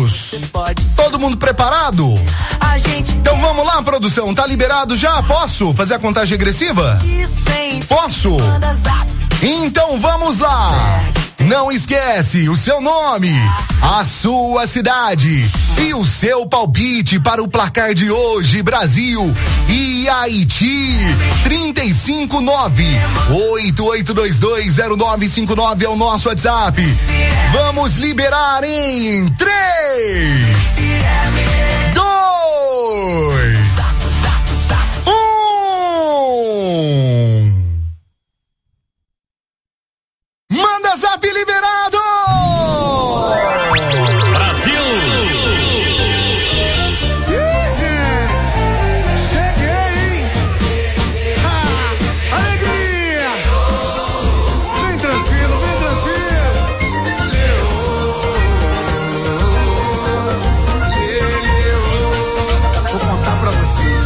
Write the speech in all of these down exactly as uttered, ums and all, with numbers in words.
preparados? Todo mundo preparado? Então vamos lá, produção, tá liberado já? Posso fazer a contagem regressiva? Posso? Então vamos lá. Não esquece o seu nome, a sua cidade e o seu palpite para o placar de hoje, Brasil e Haiti. trinta e cinco nove, oito oito dois dois, zero nove cinco nove é o nosso WhatsApp. Vamos liberar em três, dois, um. Manda zap liberado! Brasil! Ih, gente! Cheguei, hein? Ah, alegria! Vem tranquilo, vem tranquilo! Vou contar pra vocês.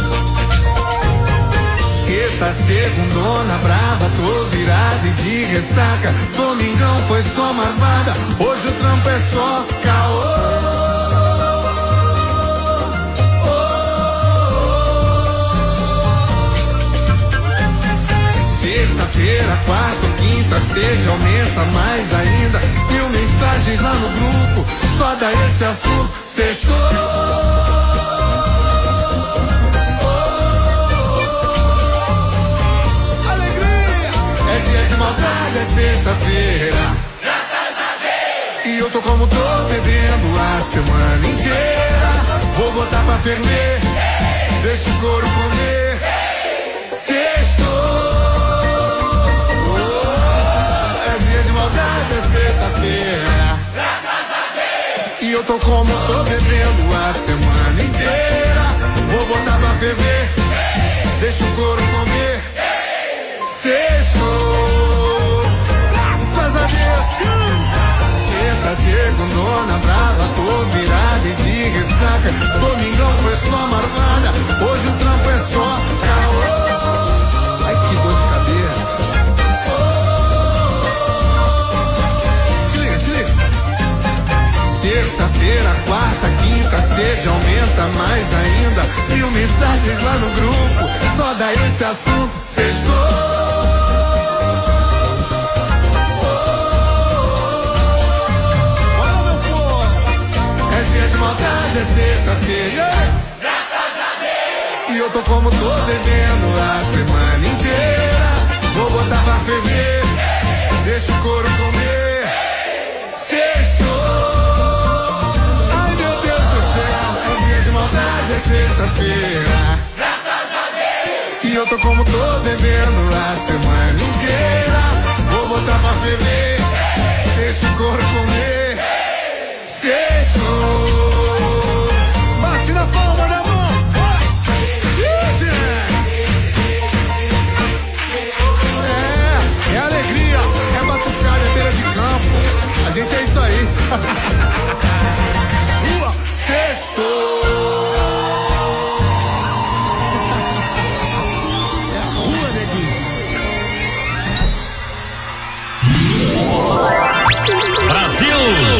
Eita, segundona brava, tô virada e de ressaca. Domingão foi só marvada, hoje o trampo é só caô. Terça-feira, quarta ou quinta, seja aumenta mais ainda. Mil mensagens lá no grupo, só dá esse assunto, sextou. É dia de maldade, é sexta-feira. Graças a Deus. E eu tô como tô, bebendo a semana inteira. Vou botar pra ferver, hey. Deixa o couro comer, hey. Sextou. Oh, é dia de maldade, é sexta-feira. Graças a Deus. E eu tô como tô, bebendo a semana inteira. Vou botar pra ferver, hey. Deixa o couro comer, hey. Sextou, graças a Deus. Eita, segundona brava, tô virada e de ressaca. Domingão foi só marvada, hoje o trampo é só caô. Ai, que dor de cabeça. Se liga, se liga. Terça-feira, quarta, quinta, seja aumenta mais ainda. Mil mensagens lá no grupo, só dá esse assunto, sextou. Dia de maldade é sexta-feira, graças a Deus. E eu tô como tô, bebendo a semana inteira. Vou botar pra ferver, hey. Deixa o couro comer, hey. Sextou. Ai meu Deus do céu, é dia de maldade, é sexta-feira, graças a Deus. E eu tô como tô, bebendo a semana inteira. Vou botar pra ferver, hey. Deixa o couro comer, hey. Sextou. Bate na palma da mão. Isso, é, é alegria, é batucada, é beira de campo. A gente é isso aí. Rua, sextou. É a rua, neguinho. Brasil!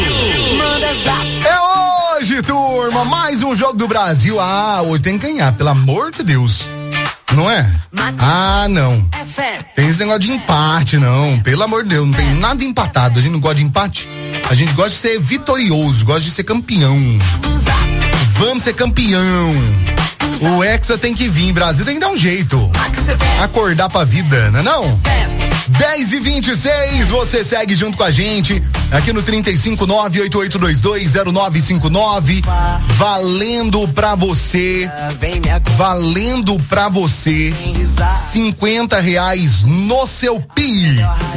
É hoje, turma, mais um jogo do Brasil. Ah, hoje tem que ganhar, pelo amor de Deus. Não é? Ah, não. Tem esse negócio de empate, não. Pelo amor de Deus, não tem nada empatado. A gente não gosta de empate. A gente gosta de ser vitorioso, gosta de ser campeão. Vamos ser campeão. O Hexa tem que vir, Brasil tem que dar um jeito. Acordar pra vida, não é não? dez e vinte e seis, você segue junto com a gente aqui no trinta e cinco nove, oito oito dois dois, zero nove cinco nove. Valendo pra você, valendo pra você cinquenta reais no seu Pix.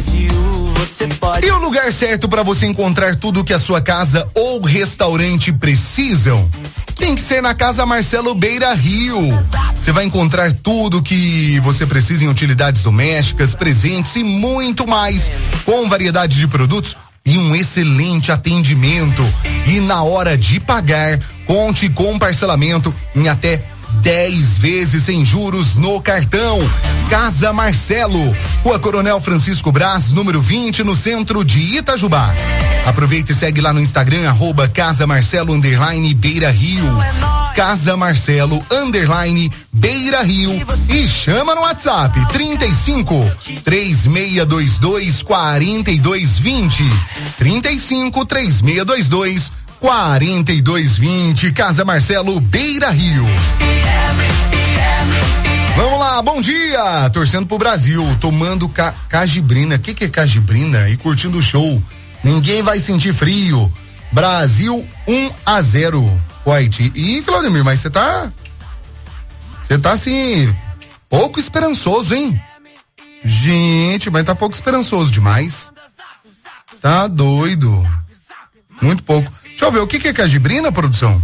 E o lugar certo pra você encontrar tudo que a sua casa ou restaurante precisam tem que ser na Casa Marcelo Beira Rio. Você vai encontrar tudo que você precisa em utilidades domésticas, presentes e muito mais, com variedade de produtos e um excelente atendimento. E na hora de pagar, conte com parcelamento em até dez vezes sem juros no cartão. Casa Marcelo, Rua Coronel Francisco Brás, número vinte, no centro de Itajubá. Aproveita e segue lá no Instagram, arroba Casa Marcelo underline Beira Rio. Casa Marcelo underline Beira Rio. E chama no WhatsApp trinta e cinco, três seis dois dois, quatro dois dois zero. trinta e cinco, três seis dois dois, quatro dois dois zero. Casa Marcelo Beira Rio. Vamos lá, bom dia! Torcendo pro Brasil, tomando ca cajibrina. O que que é cajibrina? E curtindo o show. Ninguém vai sentir frio. Brasil um a zero. O Haiti. Ih, Claudemir, mas você tá. Você tá assim. Pouco esperançoso, hein? Gente, mas tá pouco esperançoso demais. Tá doido. Muito pouco. Deixa eu ver, o que que é cajibrina, produção?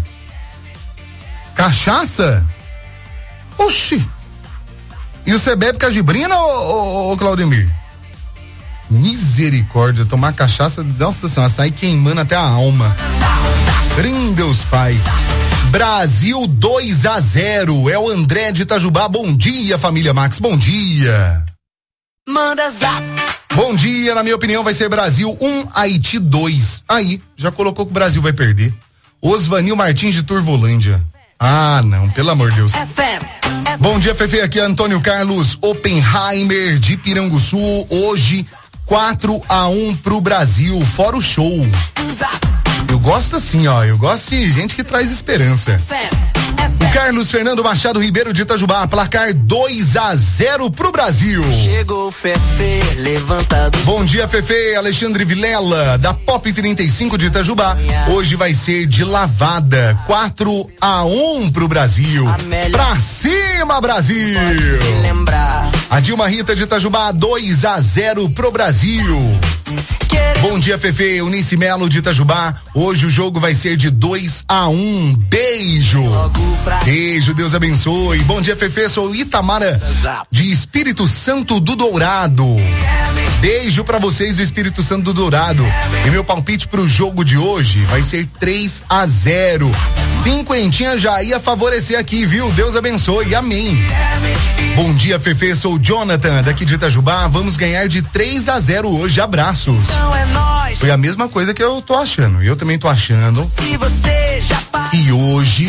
Cachaça? Oxi. E você bebe cajibrina, ô, ô, ô Claudemir? Misericórdia, tomar cachaça, nossa senhora, sai queimando até a alma. Deus Pai. Brasil dois a zero. É o André de Itajubá. Bom dia, família Max. Bom dia. Manda zap. Bom dia, na minha opinião vai ser Brasil um, Haiti dois. Aí, já colocou que o Brasil vai perder. Osvanil Martins de Turvolândia. Ah, não, pelo amor de Deus. F M. Bom dia, Fefe, aqui é Antônio Carlos Oppenheimer de Piranguçu. Hoje, quatro a um pro Brasil, fora o show. Eu gosto assim, ó, eu gosto de gente que traz esperança. O Carlos Fernando Machado Ribeiro de Itajubá, placar dois a zero pro Brasil. Chegou o Fefe, levantado. Bom dia, Fefe. Alexandre Vilela, da Pop trinta e cinco de Itajubá. Hoje vai ser de lavada, quatro a um pro Brasil. Pra cima, Brasil! A Dilma Rita de Itajubá, dois a zero pro Brasil. Bom dia, Fefe. Eunice Melo de Itajubá. Hoje o jogo vai ser de dois a um. Beijo. Beijo, Deus abençoe. Bom dia, Fefe. Sou Itamara de Espírito Santo do Dourado. Beijo pra vocês do Espírito Santo do Dourado. E meu palpite pro jogo de hoje vai ser três a zero. Cinquentinha já ia favorecer aqui, viu? Deus abençoe. Amém. Bom dia, Fefe. Sou o Jonathan daqui de Itajubá. Vamos ganhar de três a zero hoje. Abraços. Foi a mesma coisa que eu tô achando. Eu também tô achando. E hoje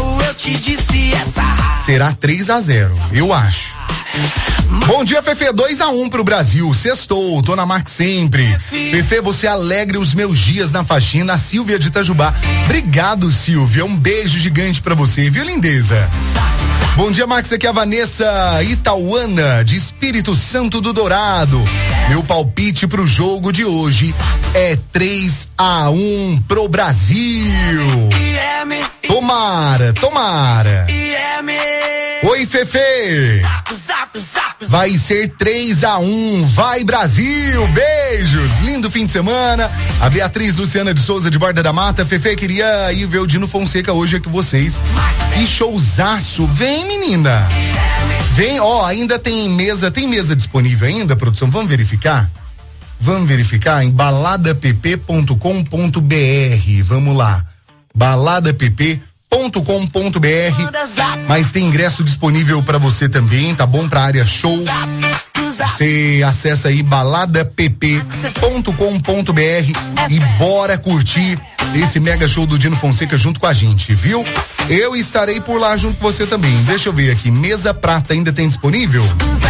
será três a zero. Eu acho. Bom dia, Fefe, dois a um pro Brasil. Sextou, tô na Max sempre. Fefe, você alegre os meus dias na faxina. A Silvia de Itajubá. Obrigado, Silvia. Um beijo gigante pra você, viu, lindeza? Bom dia, Max, aqui é a Vanessa Itauana, de Espírito Santo do Dourado. Meu palpite pro jogo de hoje é três a um pro Brasil. Tomara, tomara. Oi, Fefe. Vai ser três a um. Vai, Brasil. Beijos. Lindo fim de semana. A Beatriz Luciana de Souza de Borda da Mata. Fefe, queria ir ver o Dino Fonseca hoje aqui com vocês. E showzaço. Vem, menina. Vem, ó, ainda tem mesa, tem mesa disponível ainda, produção? Vamos verificar? Vamos verificar em balada p p ponto com ponto b r. Vamos lá. balada p p ponto com ponto b r. Mas tem ingresso disponível para você também, tá bom? Pra área show. Você acessa aí balada p p ponto com ponto b r e bora curtir esse mega show do Dino Fonseca junto com a gente, viu? Eu estarei por lá junto com você também. Deixa eu ver aqui, mesa prata ainda tem disponível?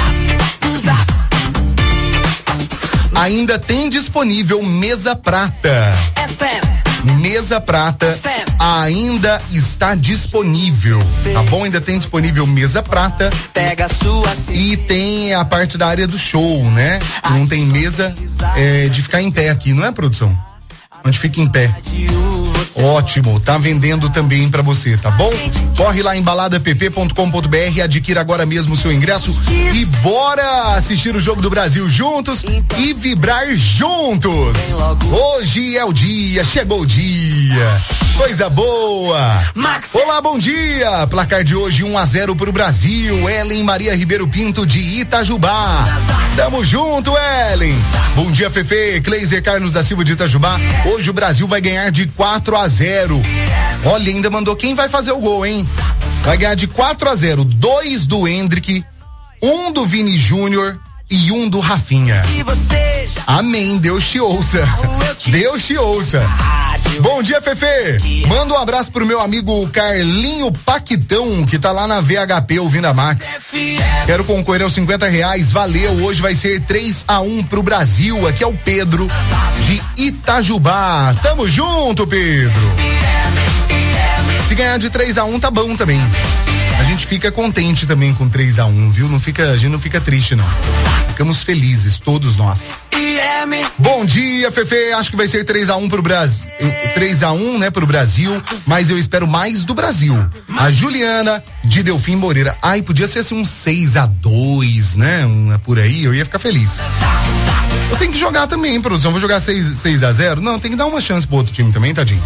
Ainda tem disponível mesa prata. Mesa prata ainda está disponível, tá bom? Ainda tem disponível mesa prata. E tem a parte da área do show, né? Não tem mesa é, de ficar em pé aqui, não é, produção? Onde fica em pé. Ótimo, tá vendendo também pra você, tá bom? Corre lá em balada p p ponto com ponto b r, adquira agora mesmo o seu ingresso e bora assistir o Jogo do Brasil juntos e vibrar juntos. Hoje é o dia, chegou o dia. Coisa boa. Olá, bom dia. Placar de hoje um a zero pro Brasil. Ellen Maria Ribeiro Pinto de Itajubá. Tamo junto, Ellen. Bom dia, Fefe. Cleiser Carlos da Silva de Itajubá. Hoje o Brasil vai ganhar de quatro a zero. Olha, ainda mandou quem vai fazer o gol, hein? Vai ganhar de quatro a zero. Dois do Hendrick, um do Vini Júnior e um do Rafinha. Amém, Deus te ouça. Deus te ouça. Bom dia, Fefe. Manda um abraço pro meu amigo Carlinho Paquitão, que tá lá na V H P ouvindo a Max. Quero concorrer aos cinquenta reais, valeu. Hoje vai ser três a um pro Brasil. Aqui é o Pedro de Itajubá. Tamo junto, Pedro. Se ganhar de três a um tá bom também. A gente fica contente também com três a um, viu? Não fica, a gente não fica triste, não. Ficamos felizes, todos nós. Bom dia, Fefe. Acho que vai ser três a um pro Brasil. três a um, né, pro Brasil, mas eu espero mais do Brasil. A Juliana de Delfim Moreira. Ai, podia ser assim um seis a dois, né? Um, por aí, eu ia ficar feliz. Eu tenho que jogar também, produção. Vou jogar seis a zero? Não, tem que dar uma chance pro outro time também, tadinho.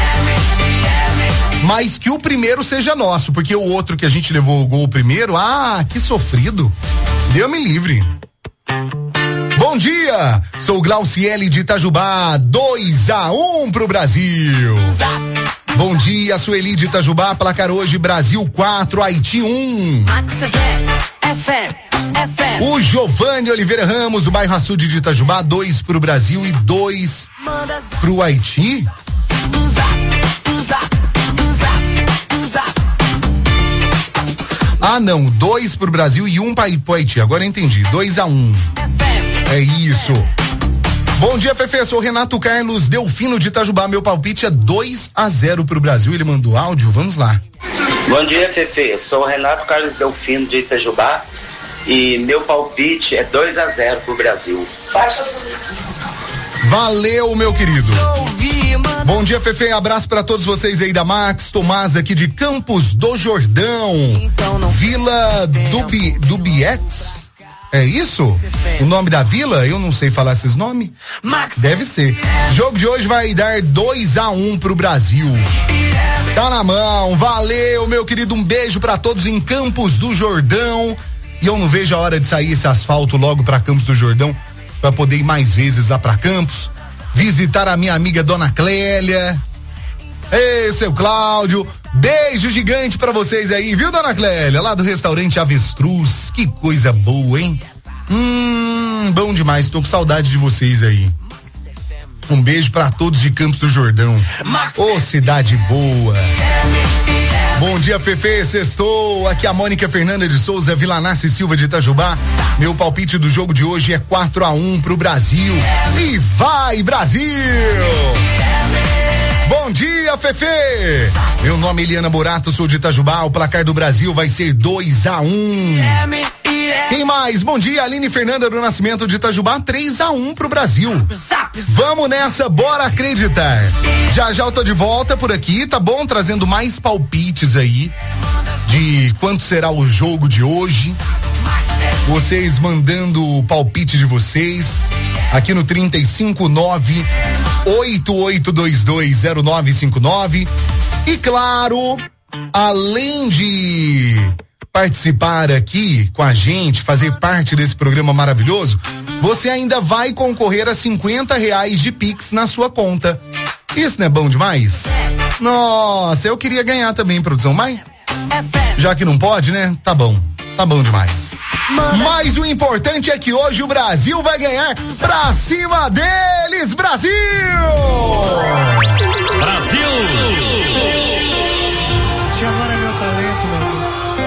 Mas que o primeiro seja nosso, porque o outro que a gente levou o gol primeiro, ah, que sofrido. Deus-me livre. Bom dia, sou Glauciele de Itajubá, dois a um pro Brasil. Bom dia, Sueli de Itajubá, placar hoje Brasil quatro, Haiti um. O Giovanni Oliveira Ramos, do bairro Açude de Itajubá, dois pro Brasil e dois pro Haiti. Ah, não, dois pro Brasil e um para o Haiti. Agora eu entendi. Dois a um. É isso. Bom dia, Fefe. Sou Renato Carlos Delfino de Itajubá. Meu palpite é dois a zero pro Brasil. Ele mandou áudio. Vamos lá. Bom dia, Fefe. Sou Renato Carlos Delfino de Itajubá. E meu palpite é dois a zero pro Brasil. Valeu, meu querido. Bom dia, Fefe. Abraço pra todos vocês aí da Max. Tomás aqui de Campos do Jordão. Vila Dubi, Dubiex. É isso? O nome da vila? Eu não sei falar esses nomes. Deve ser. Jogo de hoje vai dar dois a um pro Brasil. Tá na mão. Valeu, meu querido. Um beijo pra todos em Campos do Jordão. E eu não vejo a hora de sair esse asfalto logo pra Campos do Jordão, pra poder ir mais vezes lá pra Campos, visitar a minha amiga Dona Clélia. Ei, seu Cláudio, beijo gigante pra vocês aí, viu, Dona Clélia? Lá do restaurante Avestruz, que coisa boa, hein? Hum, bom demais, tô com saudade de vocês aí. Um beijo pra todos de Campos do Jordão. Ô, cidade boa. Bom dia, Fefe, sextou. Aqui a Mônica Fernanda de Souza, Vila Nasce Silva de Itajubá. Meu palpite do jogo de hoje é quatro a um pro Brasil. E vai, Brasil! Bom dia, Fefe! Meu nome é Eliana Borato, sou de Itajubá. O placar do Brasil vai ser dois a um. Quem mais? Bom dia, Aline Fernanda do Nascimento de Itajubá, três a um pro Brasil. Vamos nessa, bora acreditar. Já já eu tô de volta por aqui, tá bom? Trazendo mais palpites aí de quanto será o jogo de hoje. Vocês mandando o palpite de vocês aqui no trinta e cinco nove oito oito dois dois zero nove cinco nove. E claro, além de participar aqui com a gente, fazer parte desse programa maravilhoso, você ainda vai concorrer a cinquenta reais de Pix na sua conta. Isso não é bom demais? Nossa, eu queria ganhar também, produção, mas já que não pode, né? Tá bom, tá bom demais. Mas o importante é que hoje o Brasil vai ganhar. Pra cima deles, Brasil! Brasil! Te amar é meu talento, meu.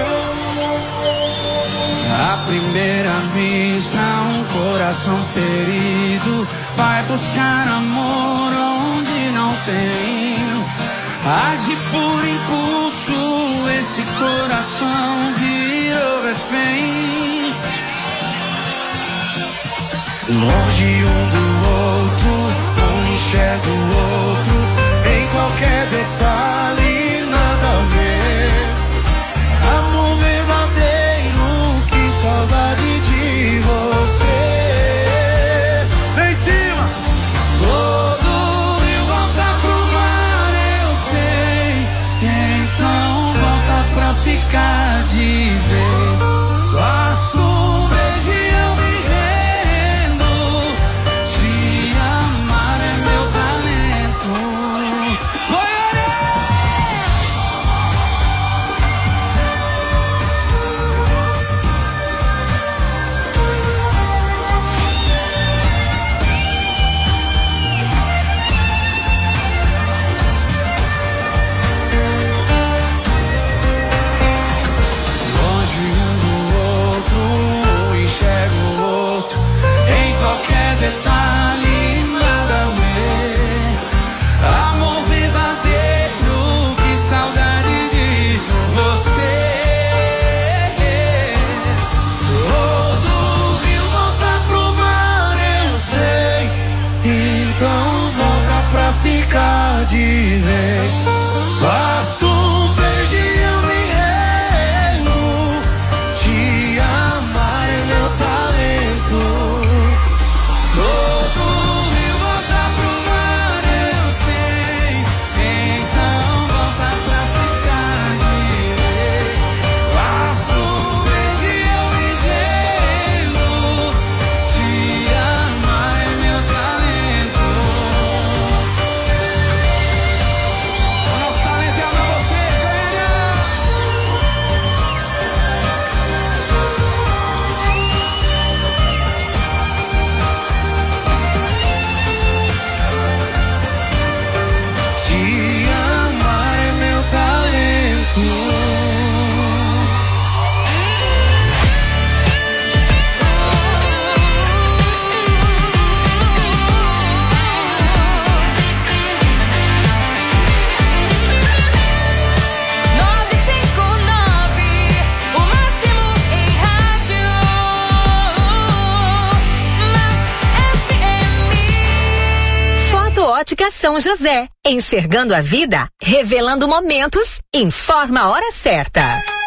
À primeira vista, um coração ferido vai buscar amor onde não tem. Age por impulso, esse coração virou refém. Longe um do outro, um enxerga o outro, em qualquer detalhe, nada a ver. Amor verdadeiro, que saudade de você. Lá em cima, todo rio volta pro mar, eu sei. Então volta pra ficar de vez. Basta um beijo e eu me rendo. Te amar é meu talento. Ótica São José, enxergando a vida, revelando momentos, informa a hora certa.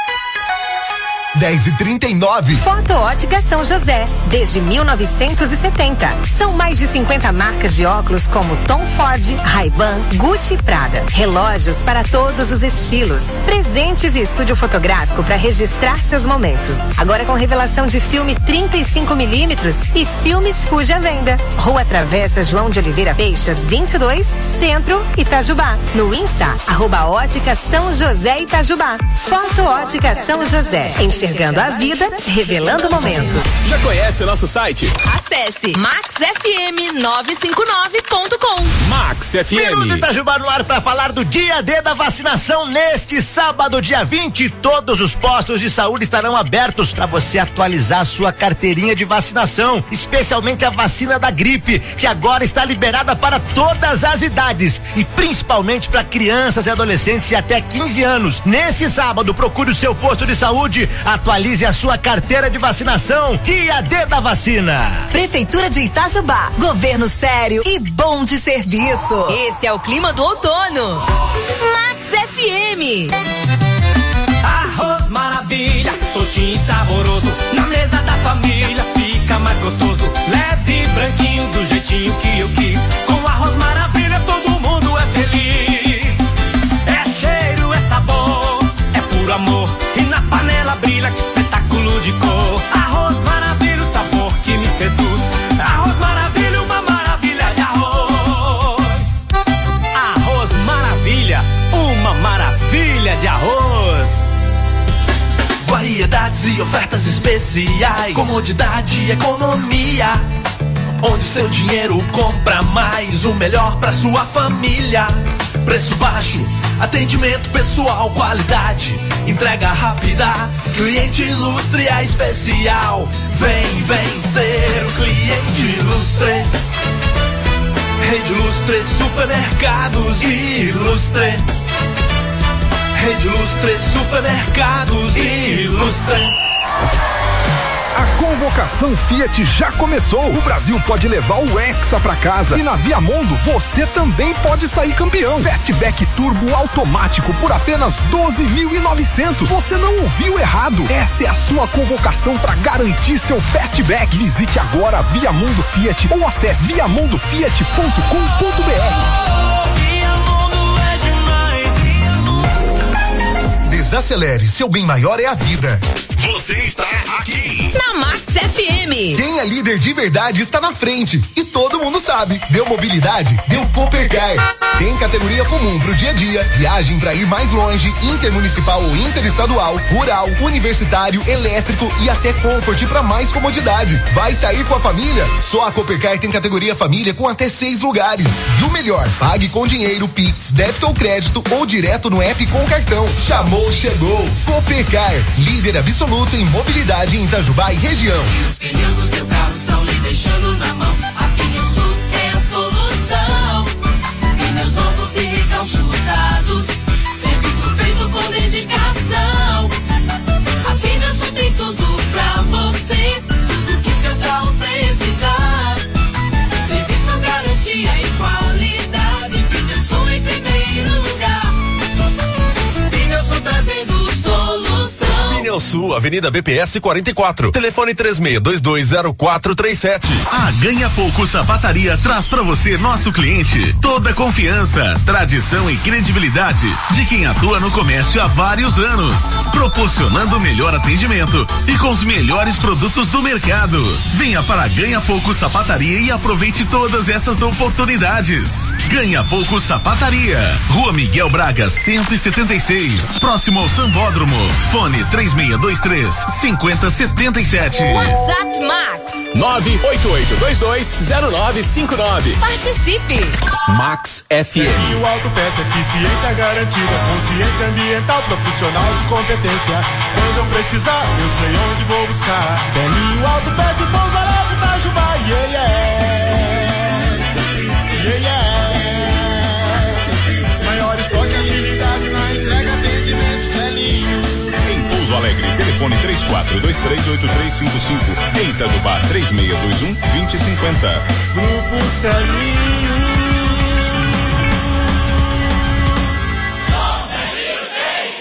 dez e trinta e nove. Foto Ótica São José, desde mil novecentos e setenta. São mais de cinquenta marcas de óculos como Tom Ford, Ray-Ban, Gucci e Prada. Relógios para todos os estilos. Presentes e estúdio fotográfico para registrar seus momentos. Agora com revelação de filme trinta e cinco milímetros e filmes Fuji à venda. Rua Travessa João de Oliveira Peixas, vinte e dois, Centro, Itajubá. No Insta, arroba Ótica São José Itajubá. Foto Ótica São José. Enxergando a vida, revelando momentos. Já conhece o nosso site? Acesse max f m nove cinco nove ponto com. Max F M. Minuto Itajubá no ar para falar do dia D da vacinação. Neste sábado, dia vinte, todos os postos de saúde estarão abertos para você atualizar sua carteirinha de vacinação, especialmente a vacina da gripe, que agora está liberada para todas as idades e principalmente para crianças e adolescentes de até quinze anos. Nesse sábado, procure o seu posto de saúde. Atualize a sua carteira de vacinação. Dia D da vacina. Prefeitura de Itajubá. Governo sério e bom de serviço. Esse é o clima do outono. Max F M. Arroz maravilha, soltinho e saboroso. Na mesa da família fica mais gostoso. Leve, branquinho, do jeitinho que eu quis. Com arroz maravilha todo mundo é feliz. É cheiro, é sabor, é puro amor. E na panela brilha, que espetáculo de cor. Arroz maravilha, o sabor que me seduz. Arroz maravilha, uma maravilha de arroz. Arroz maravilha, uma maravilha de arroz. Variedades e ofertas especiais, comodidade e economia, onde seu dinheiro compra mais, o melhor pra sua família. Preço baixo, atendimento pessoal, qualidade, entrega rápida, cliente ilustre é especial. Vem, vem ser o cliente ilustre. Rede Ilustre Supermercados Ilustre. Rede Ilustre Supermercados Ilustre. A convocação Fiat já começou. O Brasil pode levar o Hexa pra casa. E na Viamondo você também pode sair campeão. Fastback Turbo automático por apenas doze mil e novecentos. Você não ouviu errado. Essa é a sua convocação para garantir seu Fastback. Visite agora a Viamondo Fiat ou acesse viamondo fiat ponto com ponto b r. Desacelere, seu bem maior é a vida. Você está aqui na Max F M. Quem é líder de verdade está na frente e todo mundo sabe. Deu mobilidade, deu Coopercar. Tem categoria comum pro dia a dia, viagem para ir mais longe, intermunicipal ou interestadual, rural, universitário, elétrico e até Comfort para mais comodidade. Vai sair com a família? Só a Coopercar tem categoria família com até seis lugares. E o melhor, pague com dinheiro, Pix, débito ou crédito ou direto no app com cartão. Chamou, chegou. Coopercar, líder absoluto em mobilidade em Itajubá e região. E os pneus do seu carro estão lhe deixando na mão. A Finesul é a solução. Pneus novos e recalchutados. Serviço feito com dedicação. A Finesul tem tudo pra você. Tudo que seu carro precisar. Serviço, garantia e qualidade. Finesul em primeiro lugar. Finesul trazendo solução. Sul, Avenida B P S quarenta e quatro. Telefone três seis dois dois zero quatro três sete. A Ganha Pouco Sapataria traz pra você, nosso cliente, toda a confiança, tradição e credibilidade de quem atua no comércio há vários anos, proporcionando o melhor atendimento e com os melhores produtos do mercado. Venha para a Ganha Pouco Sapataria e aproveite todas essas oportunidades. Ganha Pouco Sapataria, Rua Miguel Braga cento e setenta e seis, próximo ao Sambódromo. Fone três seis dois três cinco zero sete sete. WhatsApp Max nove oito oito dois dois zero nove cinco nove. Participe. Max F M. O Autopeça, eficiência garantida, consciência ambiental, profissional de competência. Quando eu precisar, eu sei onde vou buscar. Celinho Autopeça e Pouso Alegre, Itajubá, yeah, yeah. Yeah, yeah. Maior estoque, agilidade na entrega, atendimento, Celinho. Pouso Alegre, telefone três quatro dois três oito três cinco cinco. Em Itajubá, três seis dois um dois zero cinco zero. Grupo Celinho.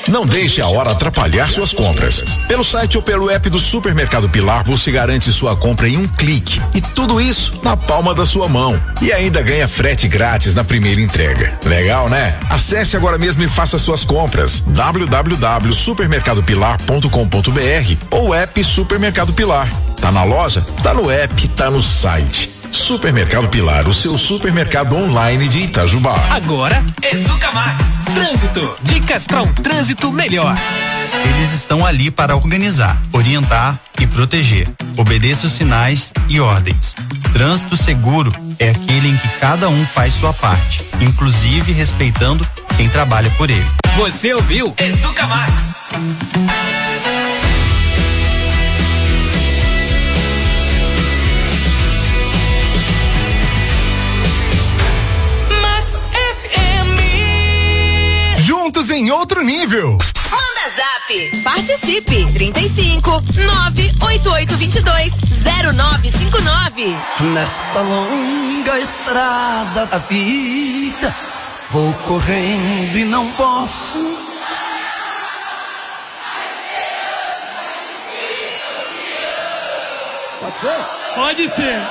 Não deixe a hora atrapalhar suas compras. Pelo site ou pelo app do Supermercado Pilar, você garante sua compra em um clique. E tudo isso na palma da sua mão. E ainda ganha frete grátis na primeira entrega. Legal, né? Acesse agora mesmo e faça suas compras. w w w ponto supermercado pilar ponto com ponto b r ou app Supermercado Pilar. Tá na loja? Tá no app, tá no site. Supermercado Pilar, o seu supermercado online de Itajubá. Agora, Educa Max. Trânsito. Dicas para um trânsito melhor. Eles estão ali para organizar, orientar e proteger. Obedeça os sinais e ordens. Trânsito seguro é aquele em que cada um faz sua parte, inclusive respeitando quem trabalha por ele. Você ouviu? Educa Max. Juntos em outro nível. Manda Zap. Participe. trinta e cinco, nove oito oito dois dois, zero nove cinco nove. Nesta longa estrada da vida, vou correndo e não posso. Pode ser? Pode ser.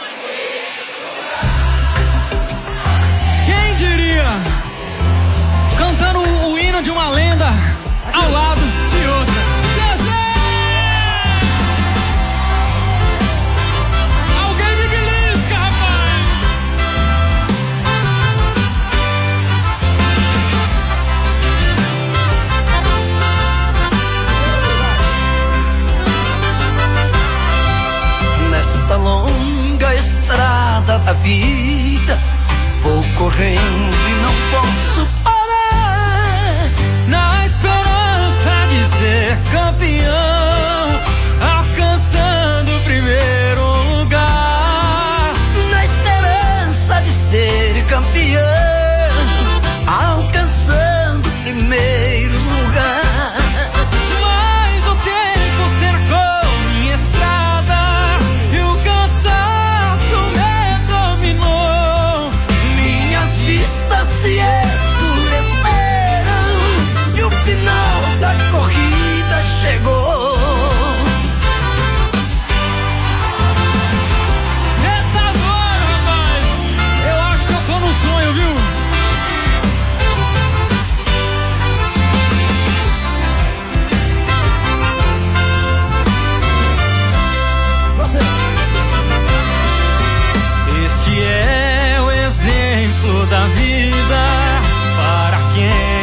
Quem diria? Cantando o, o hino de uma lenda ao lado de outra. Zezé! Alguém me belisca, rapaz! Nesta longa estrada da vida, vou correndo e não posso parar. Na esperança de ser campeão, alcançando o primeiro lugar. Na esperança de ser campeão, alcançando o primeiro lugar. Mas o tempo cercou minha estrada e o cansaço me dominou. Minhas vistas se final da corrida chegou. Cê tá doido, rapaz? Eu acho que eu tô num sonho, viu? Você. Este é o exemplo da vida para quem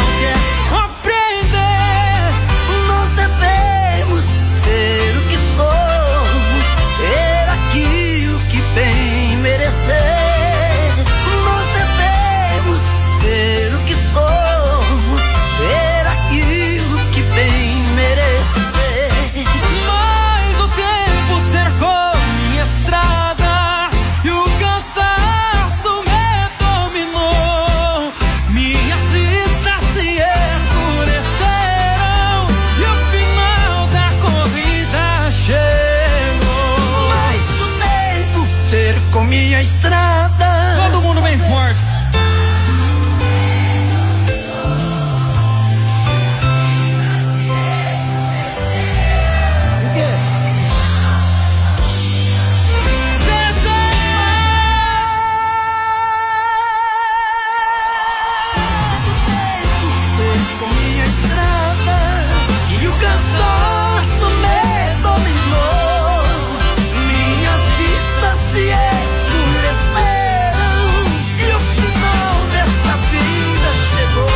minha estrada. Todo mundo bem forte. O quê? Zezé! Com minha estrada e o cansaço me dominou. Minhas vistas se escureceram e o final desta vida chegou.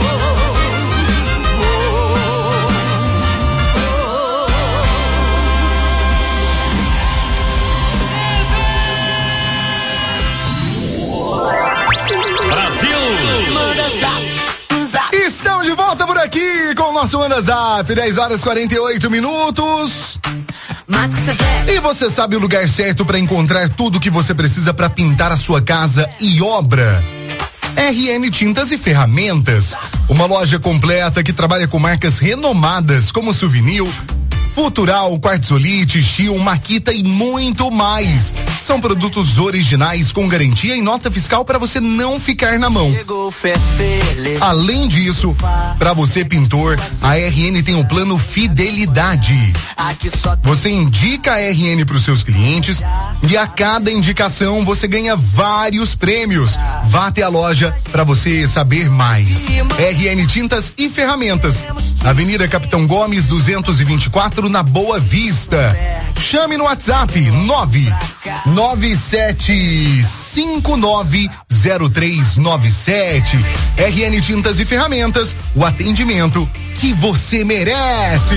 Brasil! Manda zap, zap. Estão de volta por aqui com o nosso Manda Zap, dez horas e quarenta e oito minutos. E você sabe o lugar certo para encontrar tudo o que você precisa para pintar a sua casa e obra? R N Tintas e Ferramentas, uma loja completa que trabalha com marcas renomadas como Souvenir, Futural, Quartzolite, Chium, Maquita e muito mais. São produtos originais com garantia e nota fiscal para você não ficar na mão. Além disso, para você pintor, a R N tem o plano Fidelidade. Você indica a R N para os seus clientes e a cada indicação você ganha vários prêmios. Vá até a loja para você saber mais. R N Tintas e Ferramentas, Avenida Capitão Gomes duzentos e vinte e quatro, na Boa Vista. Chame no WhatsApp nove nove sete cinco nove zero três nove sete. R N Tintas e Ferramentas, o atendimento que você merece.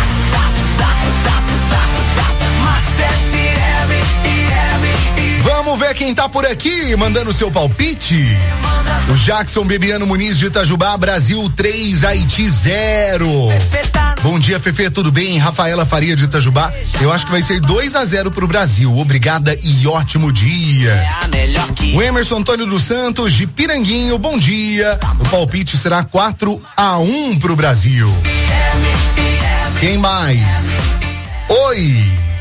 Vamos ver quem tá por aqui mandando seu palpite. O Jackson Bebiano Muniz de Itajubá, Brasil três, Haiti zero. Bom dia, Fefe, tudo bem? Rafaela Faria de Itajubá, eu acho que vai ser dois a zero pro Brasil. Obrigada e ótimo dia. O Emerson Antônio dos Santos de Piranguinho, bom dia. O palpite será quatro a um pro Brasil. Quem mais? Oi.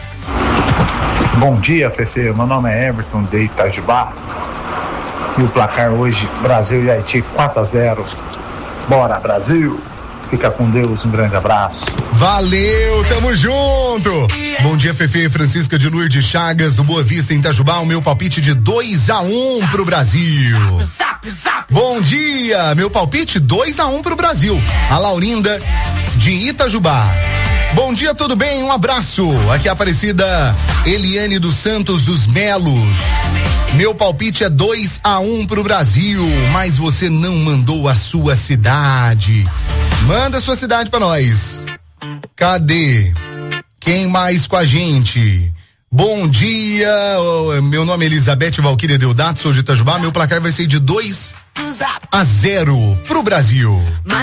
Bom dia, Fefe. Meu nome é Everton de Itajubá. E o placar hoje, Brasil e Haiti quatro a zero. Bora, Brasil! Fica com Deus, um grande abraço. Valeu, tamo junto! Bom dia, Fefe. Francisca de Lourdes Chagas, do Boa Vista, em Itajubá. O meu palpite de dois a um pro Brasil. Bom dia, meu palpite dois a um pro Brasil. A Laurinda de Itajubá. Bom dia, tudo bem? Um abraço. Aqui é a Aparecida Eliane dos Santos dos Melos. Meu palpite é dois a um pro Brasil, mas você não mandou a sua cidade. Manda a sua cidade pra nós. Cadê? Quem mais com a gente? Bom dia, meu nome é Elizabeth Valquíria Deodato, sou de Itajubá. Meu placar vai ser de dois a zero pro Brasil.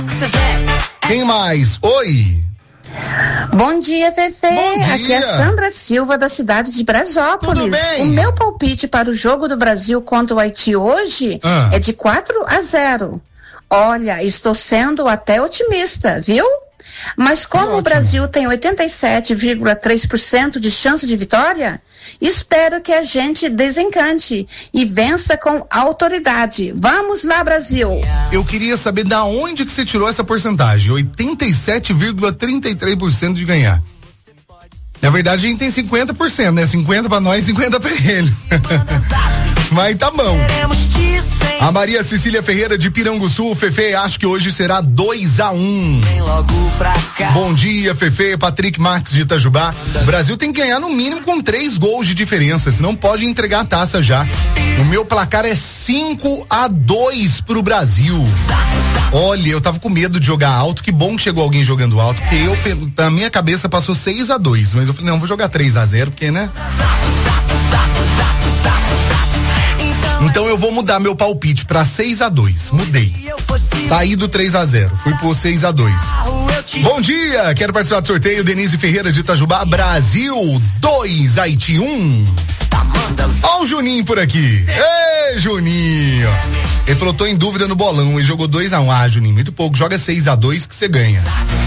Quem mais? Oi. Bom dia, Fefe. Bom dia. Aqui é Sandra Silva, da cidade de Brasópolis. Tudo bem? O meu palpite para o jogo do Brasil contra o Haiti hoje ah. é de quatro a zero. Olha, estou sendo até otimista, viu? Mas como o Brasil tem oitenta e sete vírgula três por cento de chance de vitória, espero que a gente desencante e vença com autoridade. Vamos lá, Brasil! Eu queria saber da onde que você tirou essa porcentagem, oitenta e sete vírgula trinta e três por cento de ganhar. Na verdade, a gente tem cinquenta por cento, né? cinquenta pra nós, cinquenta pra eles. Mas tá bom. A Maria Cecília Ferreira de Piranguçu, Fefe, acho que hoje será dois a um. Bom dia, Fefe, Patrick Marques de Itajubá. O Brasil tem que ganhar no mínimo com três gols de diferença, senão pode entregar a taça já. O meu placar é cinco a dois pro Brasil. Olha, eu tava com medo de jogar alto, que bom que chegou alguém jogando alto, porque eu, na minha cabeça passou seis a dois, mas eu falei, não, vou jogar três a zero, porque, né? Então eu vou mudar meu palpite pra seis a dois. Mudei. Saí do três a zero. Fui pro seis a dois. Bom dia, quero participar do sorteio. Denise Ferreira de Itajubá, Brasil dois, Haiti um. Ó o Juninho por aqui. Ei, Juninho. Ele falou, tô em dúvida no bolão. Ele jogou dois a um. Ah, Juninho, muito pouco. Joga seis a dois que você ganha.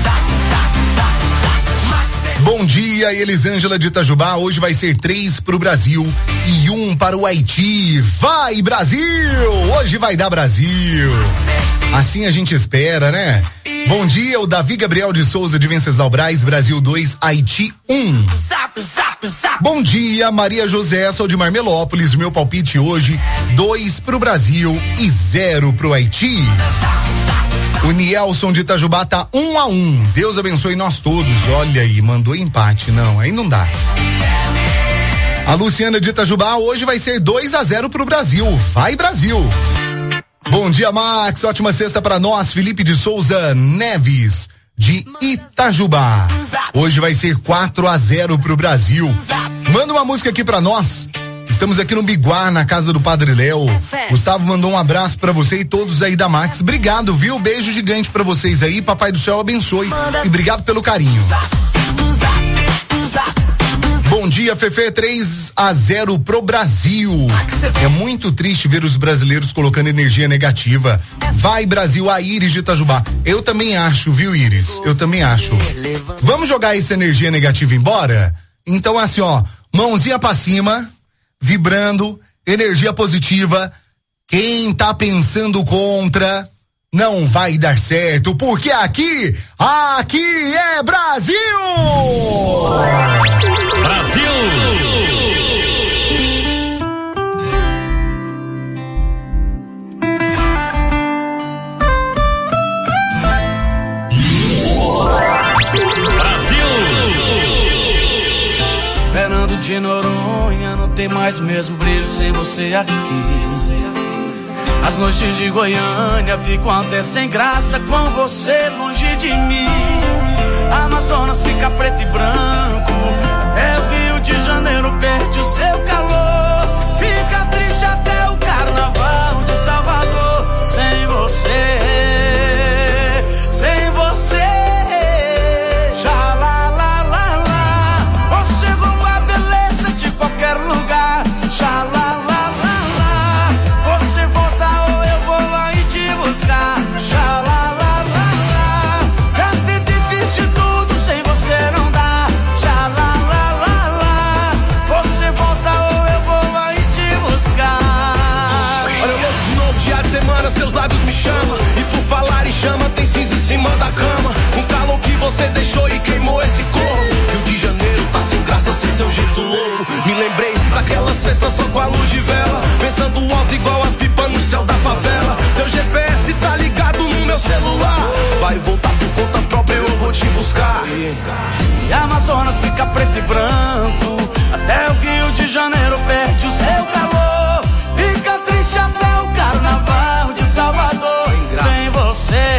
Bom dia, Elisângela de Itajubá. Hoje vai ser três pro Brasil e um para o Haiti. Vai, Brasil! Hoje vai dar Brasil. Assim a gente espera, né? Bom dia, o Davi Gabriel de Souza de Venceslau Braz, Brasil dois, Haiti um. Bom dia, Maria José, sou de Marmelópolis. Meu palpite hoje, dois pro Brasil e zero pro Haiti. O Nielson de Itajubá tá um a um. Deus abençoe nós todos. Olha aí, mandou empate. Não, aí não dá. A Luciana de Itajubá, hoje vai ser dois a zero pro Brasil. Vai, Brasil! Bom dia, Max. Ótima sexta pra nós. Felipe de Souza Neves de Itajubá. Hoje vai ser quatro a zero pro Brasil. Manda uma música aqui pra nós. Estamos aqui no Biguá, na casa do Padre Léo. Gustavo mandou um abraço pra você e todos aí da Max. Obrigado, viu? Beijo gigante pra vocês aí. Papai do céu abençoe. E obrigado pelo carinho. Bom dia, Fefe, três a zero pro Brasil. É muito triste ver os brasileiros colocando energia negativa. Vai, Brasil, a Iris de Itajubá. Eu também acho, viu, Iris? Eu também acho. Vamos jogar essa energia negativa embora? Então, assim, ó, mãozinha pra cima, vibrando, energia positiva. Quem tá pensando contra, não vai dar certo, porque aqui, aqui é Brasil! Brasil! Brasil! Fernando de Noronha não tem mais mesmo brilho sem você aqui. As noites de Goiânia ficam até sem graça com você longe de mim. Amazonas fica preto e branco, até o Rio de Janeiro perde o seu calor. Fica triste até o carnaval de Salvador sem você, sem você. Já lá, lá, lá, lá, você rouba a beleza de qualquer lugar. Já lá, lá, lá, lá, você volta ou eu vou aí te buscar. Já lá, lá, lá, lá, já tentei, fiz de tudo, sem você não dá. Já lá, lá, lá, lá, você volta ou eu vou aí te buscar. Olha eu louco de novo, dia de semana, seus lábios me chamam. E por falar em chama, tem cinza em cima da cama. Um calor que você deixou e queimou esse corpo. Rio de Janeiro tá sem graça, sem seu jeito louco. Me lembrei daquela sexta só com a luz de vela, pensando alto igual as pipas no céu da favela. Seu G P S tá ligado no meu celular. Vai voltar por conta própria, eu vou te buscar. E Amazonas fica preto e branco, até o Rio de Janeiro perde o seu calor. Fica triste até o carnaval de Salvador sem você,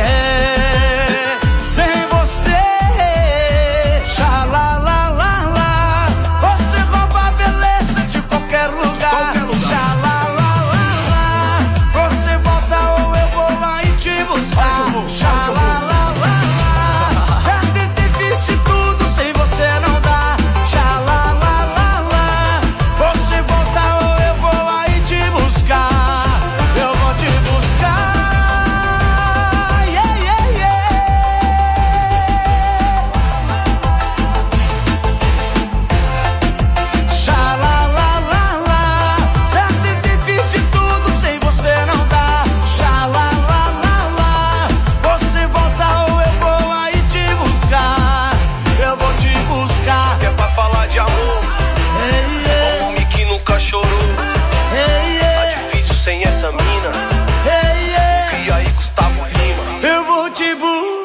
sem você. Já lá, lá, lá, lá, você rouba a beleza de qualquer lugar. Já lá, lá, lá, lá, você volta ou eu vou lá e te buscar. Já lá, lá, lá, lá, já tentei, fiz de tudo, sem você não dá. Já lá, lá, lá, lá, você volta ou eu vou lá e te buscar. Eu vou te buscar. Yeah, yeah, yeah. Já lá, lá, lá, lá, já tentei, fiz de tudo, sem você não dá. Já lá, lá, lá, lá, você volta ou eu vou aí te buscar. Eu vou te buscar. É pra falar de amor, Hey, yeah. um homem que nunca chorou. Hey, Tá yeah. difícil sem essa mina. Hey, yeah. E aí, Gustavo Lima? Eu vou te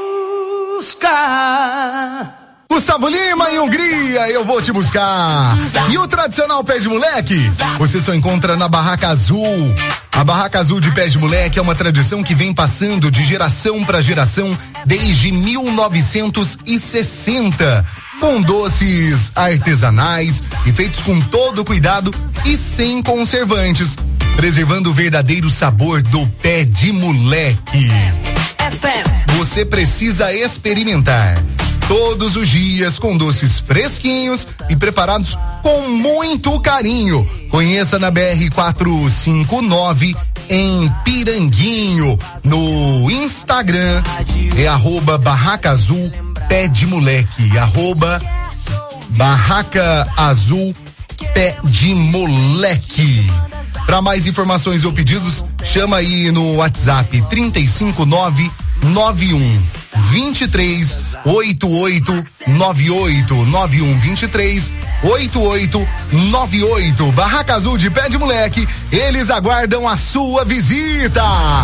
buscar. Gustavo Lima em Hungria, eu vou te buscar. E o tradicional pé de moleque, você só encontra na Barraca Azul. A Barraca Azul de Pés de Moleque é uma tradição que vem passando de geração para geração desde mil novecentos e sessenta. Com doces artesanais e feitos com todo cuidado e sem conservantes, preservando o verdadeiro sabor do pé de moleque. Você precisa experimentar. Todos os dias com doces fresquinhos e preparados com muito carinho. Conheça na B R quatrocentos e cinquenta e nove em Piranguinho. No Instagram é arroba Barraca Azul Pé de Moleque. Arroba Barraca Azul Pé de Moleque. Para mais informações ou pedidos, chama aí no WhatsApp trinta e cinco nove nove um vinte e três oitenta e oito noventa e oito nove um vinte e três oitenta e oito noventa e oito. Barraca Azul de Pé de Moleque, eles aguardam a sua visita.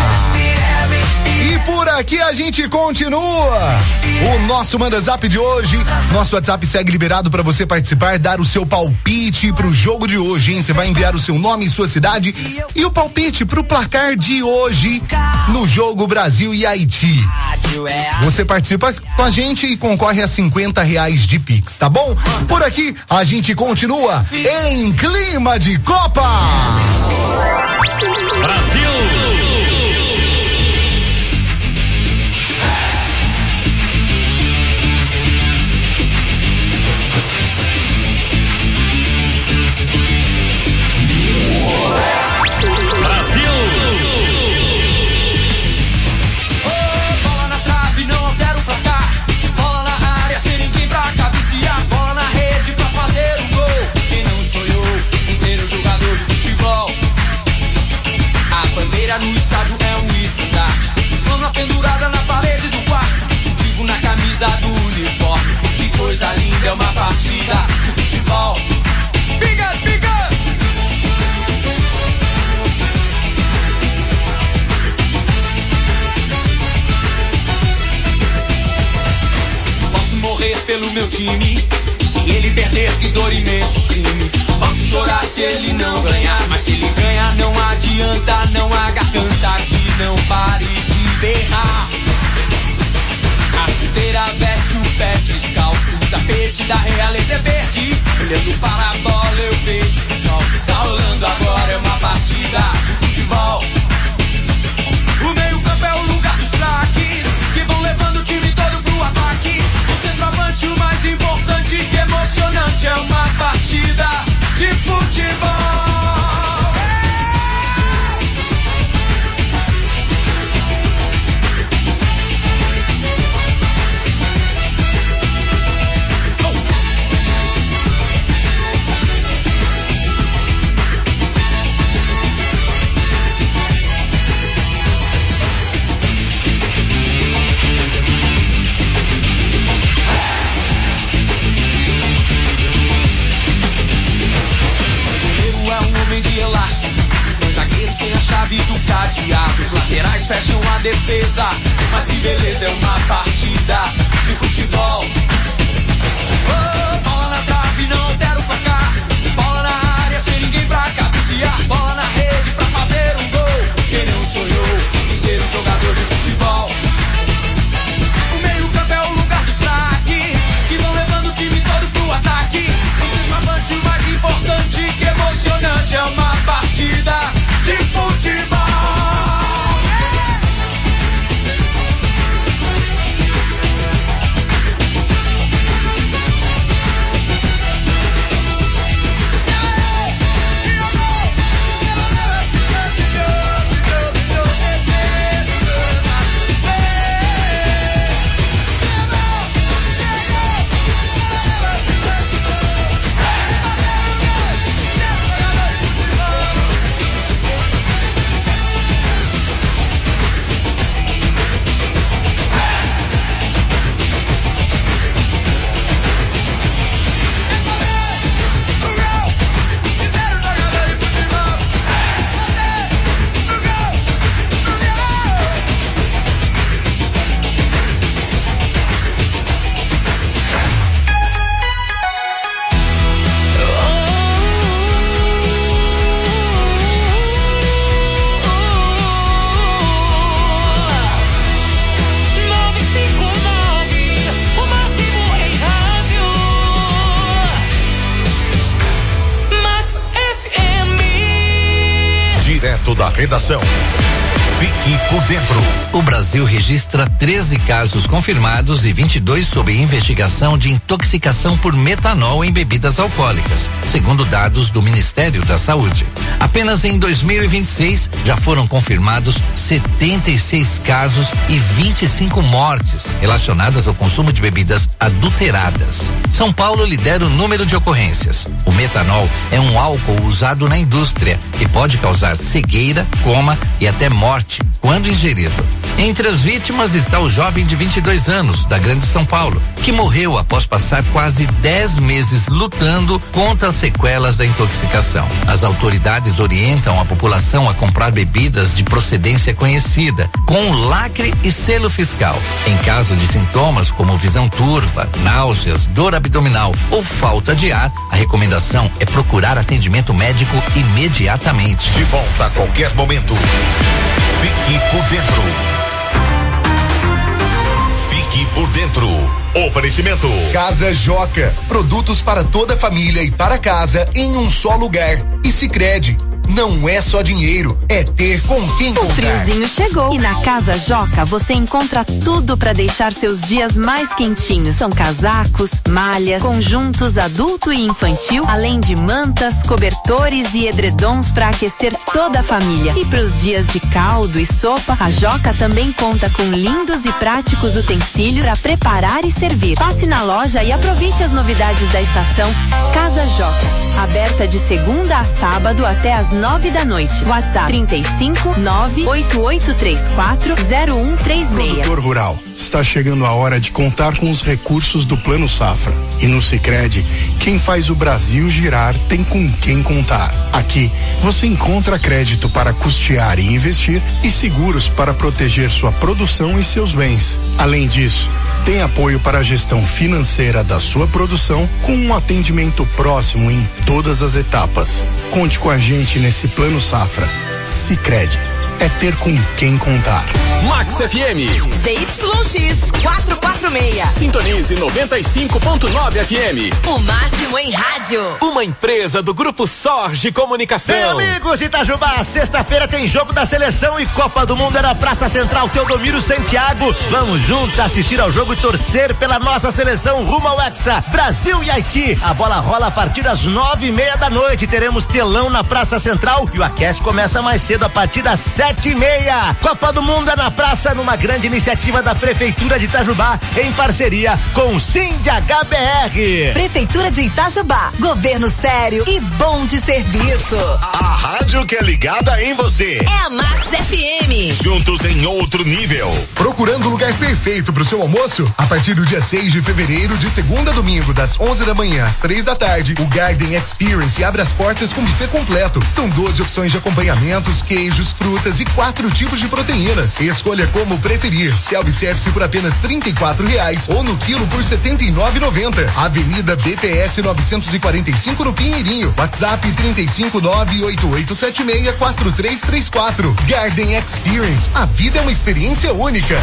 E por aqui a gente continua. O nosso Manda Zap de hoje, nosso WhatsApp segue liberado para você participar, dar o seu palpite pro jogo de hoje, hein? Você vai enviar o seu nome e sua cidade e o palpite pro placar de hoje no jogo Brasil e Haiti. Você participa com a gente e concorre a cinquenta reais de Pix, tá bom? Por aqui a gente continua em clima de Copa. Brasil! partida de futebol. Biga, biga! Posso morrer pelo meu time, se ele perder, que dor imenso crime. Posso chorar se ele não ganhar, mas se ele ganhar não adianta, não há garganta que não pare de berrar. A chuteira veste o pé descalço, o tapete da realeza é verde. Olhando para a bola eu vejo o sol que está rolando agora, é uma partida de futebol. O meio campo é o lugar dos craques, que vão levando o time todo pro ataque. O centroavante, o mais importante, que emocionante, é uma partida de futebol. Sem a chave do cadeado, os laterais fecham a defesa, mas que beleza, é uma partida de futebol. Oh, bola na trave, não altera o placar, bola na área sem ninguém pra cabecear, bola na rede pra fazer um gol. Quem não sonhou em ser um jogador de futebol? O meio campo é o lugar dos craques, que vão levando o time todo pro ataque. O centroavante, o mais importante, que emocionante, é uma partida de futebol. Da redação. Fique por dentro. O Brasil registra treze casos confirmados e vinte e dois sob investigação de intoxicação por metanol em bebidas alcoólicas, segundo dados do Ministério da Saúde. Apenas em dois mil e vinte e seis já foram confirmados setenta e seis casos e vinte e cinco mortes relacionadas ao consumo de bebidas adulteradas. São Paulo lidera o número de ocorrências. O metanol é um álcool usado na indústria e pode causar cegueira, coma e até morte quando ingerido. Entre as vítimas está o jovem de vinte e dois anos, da Grande São Paulo, que morreu após passar quase dez meses lutando contra as sequelas da intoxicação. As autoridades orientam a população a comprar bebidas de procedência conhecida, com lacre e selo fiscal. Em caso de sintomas como visão turva, náuseas, dor abdominal ou falta de ar, a recomendação é procurar atendimento médico imediatamente. De volta a qualquer momento. Fique por dentro. Fique por dentro. Oferecimento. Casa Joca. Produtos para toda a família e para casa em um só lugar. E Sicredi. Não é só dinheiro, é ter com quem comprar. O friozinho chegou e na Casa Joca você encontra tudo para deixar seus dias mais quentinhos. São casacos, malhas, conjuntos adulto e infantil, além de mantas, cobertores e edredons para aquecer toda a família. E para os dias de caldo e sopa, a Joca também conta com lindos e práticos utensílios para preparar e servir. Passe na loja e aproveite as novidades da estação. Casa Joca, aberta de segunda a sábado até às nove da noite. WhatsApp trinta e cinco, nove oito oito três quatro, zero um três seis. Produtor rural, está chegando a hora de contar com os recursos do Plano Safra. E no Sicredi, quem faz o Brasil girar tem com quem contar. Aqui, você encontra crédito para custear e investir e seguros para proteger sua produção e seus bens. Além disso, tem apoio para a gestão financeira da sua produção com um atendimento próximo em todas as etapas. Conte com a gente nesse Plano Safra. Sicredi, é ter com quem contar. Max F M. Z Y X quatrocentos e quarenta e seis. Sintonize noventa e cinco ponto nove F M. O máximo em rádio. Uma empresa do Grupo Sorge Comunicação. Bem, amigos de Itajubá, sexta-feira tem jogo da seleção e Copa do Mundo é na Praça Central Teodomiro Santiago. Vamos juntos assistir ao jogo e torcer pela nossa seleção rumo ao Hexa. Brasil e Haiti. A bola rola a partir das nove e meia da noite. Teremos telão na Praça Central e o aquece começa mais cedo a partir das sete e meia. Copa do Mundo é na praça, numa grande iniciativa da Prefeitura de Itajubá, em parceria com o Sind H B R. Prefeitura de Itajubá, governo sério e bom de serviço. A rádio que é ligada em você. É a Max F M. Juntos em outro nível. Procurando o lugar perfeito pro seu almoço? A partir do dia seis de fevereiro, de segunda a domingo, das onze da manhã às três da tarde, o Garden Experience abre as portas com buffet completo. São doze opções de acompanhamentos, queijos, frutas e quatro tipos de proteínas. Escolha como preferir. Self-service por apenas trinta e quatro reais ou no quilo por setenta e nove e noventa. Avenida B P S novecentos e quarenta e cinco no Pinheirinho. WhatsApp trinta e cinco, nove oito oito sete seis, quatro três três quatro. Garden Experience. A vida é uma experiência única.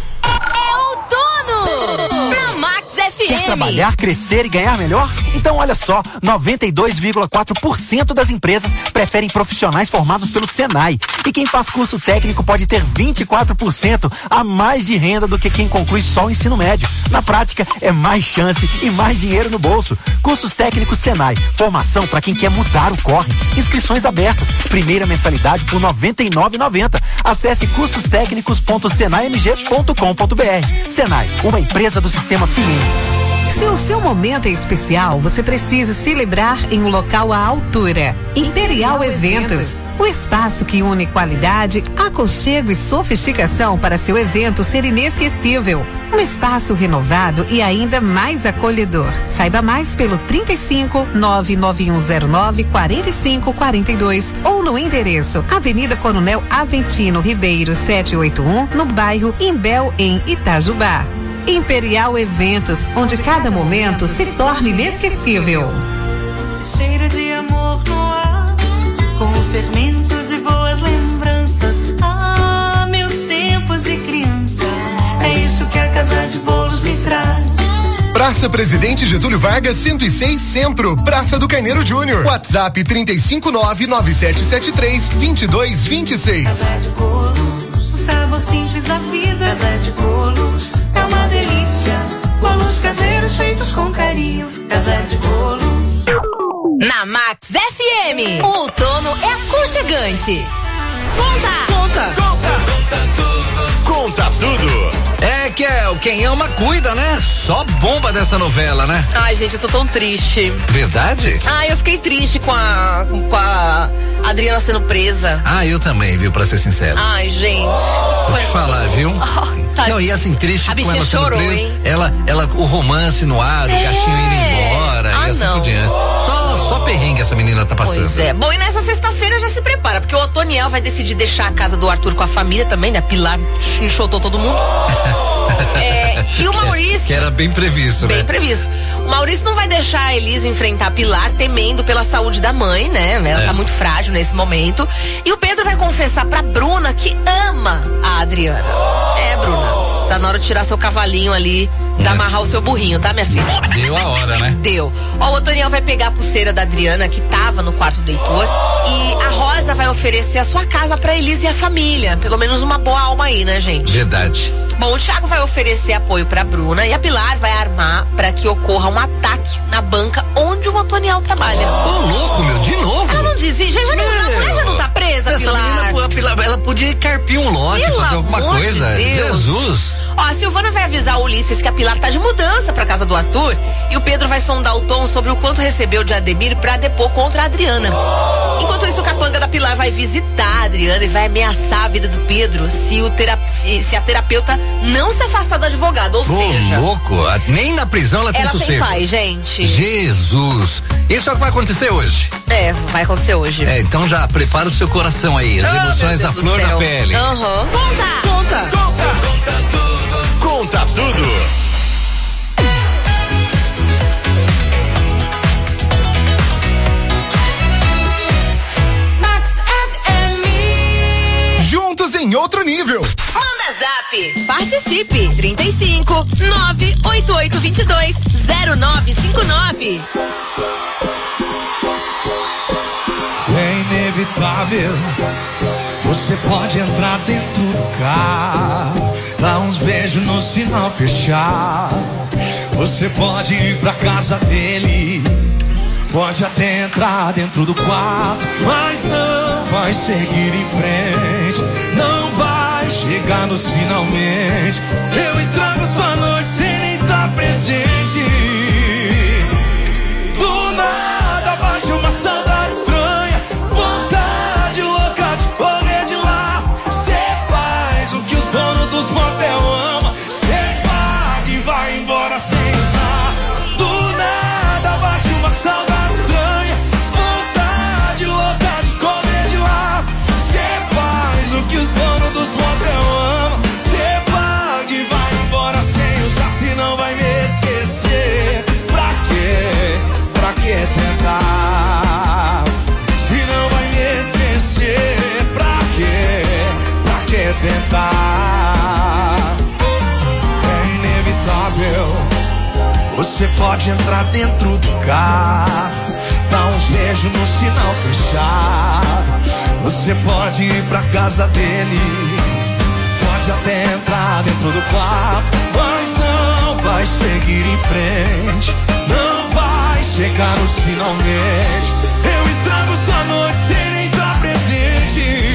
É outono! Na Max F M. Quer trabalhar, crescer e ganhar melhor? Então olha só, noventa e dois vírgula quatro por cento das empresas preferem profissionais formados pelo Senai. E quem faz curso técnico pode ter vinte e quatro por cento a mais de renda do que quem conclui só o ensino médio. Na prática, é mais chance e mais dinheiro no bolso. Cursos técnicos Senai. Formação para quem quer mudar o corre. Inscrições abertas. Primeira mensalidade por noventa e nove reais e noventa centavos. Acesse cursos técnicos ponto senai m g ponto com ponto b r. Senai, uma empresa do sistema F I E M. Se o seu momento é especial, você precisa celebrar em um local à altura. Imperial Eventos, o espaço que une qualidade, aconchego e sofisticação para seu evento ser inesquecível. Um espaço renovado e ainda mais acolhedor. Saiba mais pelo trinta e cinco, nove nove um zero nove, quarenta e cinco quarenta e dois ou no endereço Avenida Coronel Aventino Ribeiro setecentos e oitenta e um, no bairro Imbel, em Itajubá. Imperial Eventos, onde cada momento se torna inesquecível. Cheiro de amor no ar, com o fermento de boas lembranças. Ah, meus tempos de criança, é isso que a Casa de Bolos me traz. Praça Presidente Getúlio Vargas, cento e seis Centro, Praça do Carneiro Júnior. WhatsApp trinta e cinco, nove nove sete sete três, dois dois dois seis. Casa de Bolos, o sabor simples da vida. Casa de Bolos é uma delícia. Bolos caseiros feitos com carinho. Casa de Bolos. Na Max F M, o outono é aconchegante. Conta! Conta! Conta! Conta tudo! Conta tudo! É que é, quem ama cuida, né? Só bomba dessa novela, né? Ai, gente, eu tô tão triste. Verdade? Ai, eu fiquei triste com a com a Adriana sendo presa. Ah, eu também, viu, pra ser sincero. Ai, gente. Vou Foi... te falar, viu? Ai, tá. Não, e assim, triste a com ela sendo chorou, presa. Hein? Ela, ela, o romance no ar, é. o gatinho indo embora ah, e assim não. por diante. Só, só perrengue essa menina tá passando. Pois é. Bom, e nessa sexta-feira já se prepara, porque o Otoniel vai decidir deixar a casa do Arthur com a família também, né? Pilar enxotou todo mundo. É, e o Maurício. Que, que era bem previsto, bem né? Bem previsto. O Maurício não vai deixar a Elisa enfrentar a Pilar, temendo pela saúde da mãe, né? Ela é. tá muito frágil nesse momento. E o Pedro vai confessar pra Bruna que ama a Adriana. É, Bruna. Tá na hora de tirar seu cavalinho ali, de é. amarrar o seu burrinho, tá, minha filha? Deu a hora, né? Deu. Ó, o Otoniel vai pegar a pulseira da Adriana, que tava no quarto do Heitor, e a Rosa vai oferecer a sua casa pra Elisa e a família. Pelo menos uma boa alma aí, né, gente? Verdade. Bom, o Thiago vai oferecer apoio pra Bruna e a Pilar vai armar pra que ocorra um ataque na banca onde o Otoniel trabalha. Ô, oh, louco, meu, de novo? Ela não desiste, já, já, não, a mulher já não tá presa, essa Pilar. Menina, a Pilar, ela podia carpir um lote, Pelo fazer alguma coisa. De Jesus. Ó, a Silvana vai avisar o Ulisses que a Pilar tá de mudança pra casa do Arthur e o Pedro vai sondar o Tom sobre o quanto recebeu de Ademir pra depor contra a Adriana. Enquanto isso, o capanga da Pilar vai visitar a Adriana e vai ameaçar a vida do Pedro se, o terap se, se a terapeuta não se afastar do advogado, ou Ô, seja... louco, nem na prisão ela tem ela sossego. Ela tem pai, gente. Jesus, isso é o que vai acontecer hoje. É, vai acontecer hoje. É, então já prepara o seu coração aí, as oh, emoções à flor da pele. Aham. Uhum. Conta! Conta! Conta! Conta tudo! Conta tudo! Em outro nível. Manda zap. Participe. trinta e cinco, nove oito oito dois dois, zero nove cinco nove. É inevitável. Você pode entrar dentro do carro, dar uns beijos no sinal fechar. Você pode ir pra casa dele, pode até entrar dentro do quarto, mas não vai seguir em frente, não vai chegar nos finalmente. Eu estrago sua noite sem nem estar presente. Do nada bate uma saudade estranha, vontade louca de correr de lá. Cê faz o que os donos dos motel amam, cê paga e vai embora sem usar. Do nada bate uma saudade que os donos dos motel amam, cê paga e vai embora sem usar, senão vai me esquecer. Pra quê? Pra que tentar? Se não vai me esquecer, pra quê? Pra que tentar? É inevitável. Você pode entrar dentro do carro, dar uns beijos no sinal fechado. Você pode ir pra casa dele, pode até entrar dentro do quarto, mas não vai seguir em frente, não vai chegar nos finalmente. Eu estrago sua noite sem nem estar presente.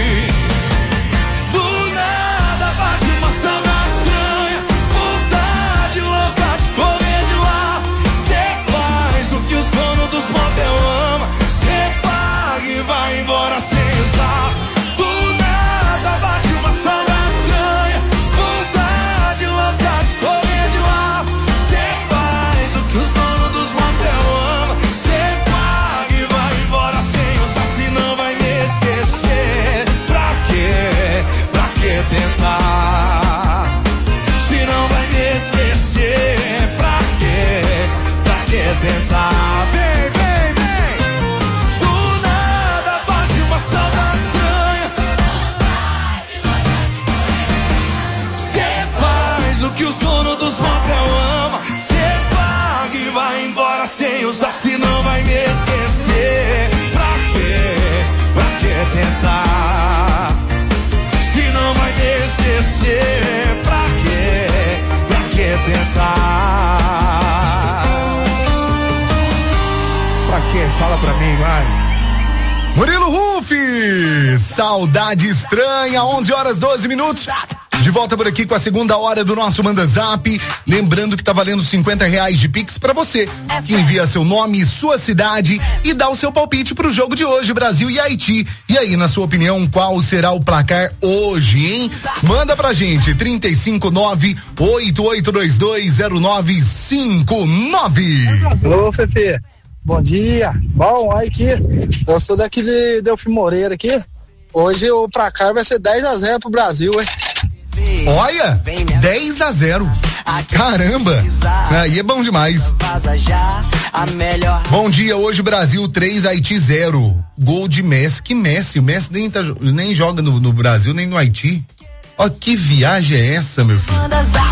Do nada bate uma saudade estranha, vontade louca de correr de lá. Cê faz o que os donos dos motel amam, cê paga e vai embora sem usar. Do nada bate uma saudade estranha, vontade louca de correr de lá. Cê faz o que os donos dos motel amam, cê paga e vai embora sem usar, senão vai me esquecer. Pra quê? Pra que tentar? Se não vai me esquecer, pra quê? Pra que tentar? Vem, vem, vem. Do nada bate uma saudade estranha, cê faz o que os donos dos motel amam, cê paga e vai embora sem usar, senão vai me esquecer. Pra quê? Pra que tentar? Se não vai me esquecer, pra quê? Pra que tentar? Pra quê? Fala pra mim, vai. Murilo Rufi, saudade estranha, onze horas doze minutos. De volta por aqui com a segunda hora do nosso Manda Zap. Lembrando que tá valendo cinquenta reais de Pix pra você, que envia seu nome, sua cidade e dá o seu palpite pro jogo de hoje, Brasil e Haiti. E aí, na sua opinião, qual será o placar hoje, hein? Manda pra gente, trinta e cinco, nove oito oito dois dois, zero nove cinco nove. Alô, Fefe. Bom dia. Bom, aí aqui, eu sou daqui de Delfim Moreira aqui. Hoje o placar vai ser dez a zero pro Brasil, hein? Olha, dez a zero. Caramba, aí é bom demais. Bom dia, hoje Brasil três, Haiti zero. Gol de Messi. Que Messi? O Messi nem, tá, nem joga no, no Brasil, nem no Haiti. Ó, que viagem é essa, meu filho?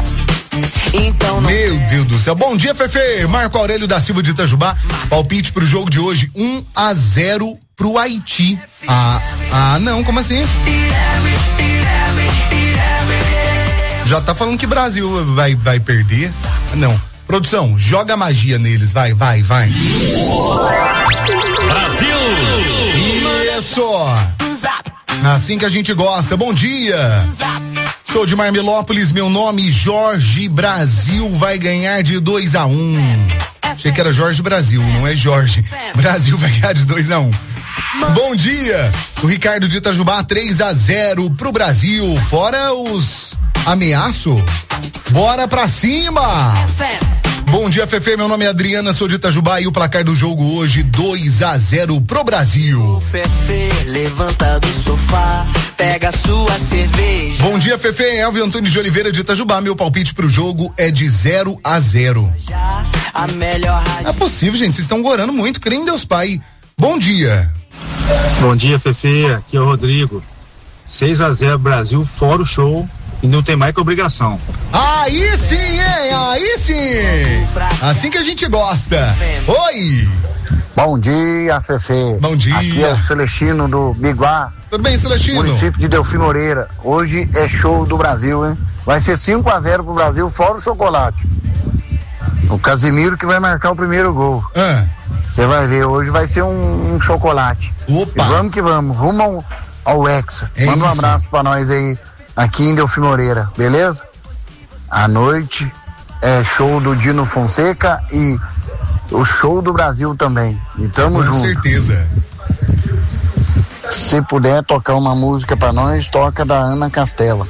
Meu Deus do céu. Bom dia, Fefe. Marco Aurélio da Silva de Itajubá. Palpite pro jogo de hoje, um a zero pro Haiti. Ah, ah, não, como assim? Já tá falando que Brasil vai, vai perder? Não. Produção, joga magia neles, vai, vai, vai. Brasil! Isso! Assim que a gente gosta. Bom dia! Sou de Marmelópolis, meu nome Jorge. Brasil vai ganhar de dois a um. Achei que era Jorge Brasil, não é Jorge. Brasil vai ganhar de dois a um. Bom dia, o Ricardo de Itajubá, três a zero pro Brasil. Fora os ameaços. Bora pra cima! Bom dia, Fefe, meu nome é Adriana, sou de Itajubá e o placar do jogo hoje, dois a zero pro Brasil. Fefe, levanta do sofá, pega sua cerveja. Bom dia, Fefe, Elvio Antônio de Oliveira de Itajubá, meu palpite pro jogo é de zero a zero. A melhor Não é possível, gente, vocês estão gorando muito, crê em Deus Pai. Bom dia. Bom dia, Fefe, aqui é o Rodrigo. seis a zero Brasil, fora o show. E não tem mais que obrigação. Aí sim, hein? Aí sim! Assim que a gente gosta. Oi! Bom dia, Fefe. Bom dia. Aqui é o Celestino do Biguá. Tudo bem, Celestino? Município de Delfim Moreira. Hoje é show do Brasil, hein? Vai ser cinco a zero pro Brasil, fora o chocolate. O Casimiro que vai marcar o primeiro gol. Você vai ver, hoje vai ser um, um chocolate. Opa! E vamos que vamos, rumo ao, ao Hexa. É Manda um isso. abraço pra nós aí. Aqui em Delfim Moreira, beleza? À noite é show do Dino Fonseca e o show do Brasil também. E tamo junto. Com certeza. Se puder tocar uma música pra nós, toca da Ana Castela.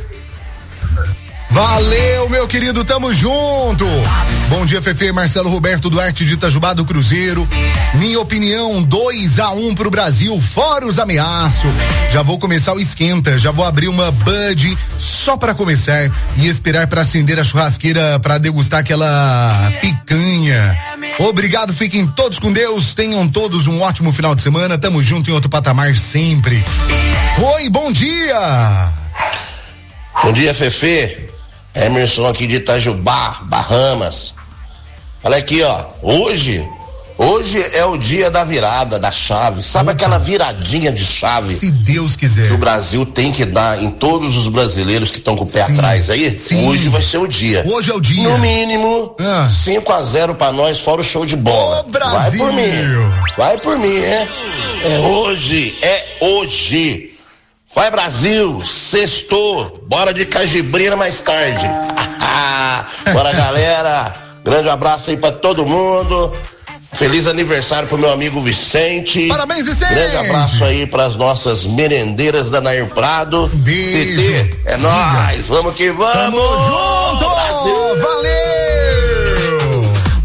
Valeu, meu querido, tamo junto. Bom dia, Fefe, Marcelo Roberto Duarte de Itajubá do Cruzeiro. Minha opinião, dois a um pro Brasil, fora os ameaços. Já vou começar o esquenta, já vou abrir uma Bud só pra começar e esperar pra acender a churrasqueira pra degustar aquela picanha. Obrigado, fiquem todos com Deus, tenham todos um ótimo final de semana, tamo junto em outro patamar sempre. Oi, bom dia. Bom dia, Fefe. Emerson aqui de Itajubá, Bahamas. Olha aqui, ó. Hoje, hoje é o dia da virada, da chave. Sabe aquela viradinha de chave? Se Deus quiser. Que o Brasil tem que dar em todos os brasileiros que estão com o pé Sim, atrás aí? sim. Hoje vai ser o dia. Hoje é o dia. No mínimo, Ah. cinco a zero pra nós, fora o show de bola. Ô, Brasil! Vai por mim. Vai por mim, hein? É hoje, é hoje. Vai, Brasil, sextou, bora de cajibrina mais tarde. Bora, galera, grande abraço aí pra todo mundo, feliz aniversário pro meu amigo Vicente. Parabéns, Vicente. Grande abraço aí pras nossas merendeiras da Nair Prado. Beijo. Tetê, é nóis, vamos que vamos. Tamo junto, Brasil. valeu.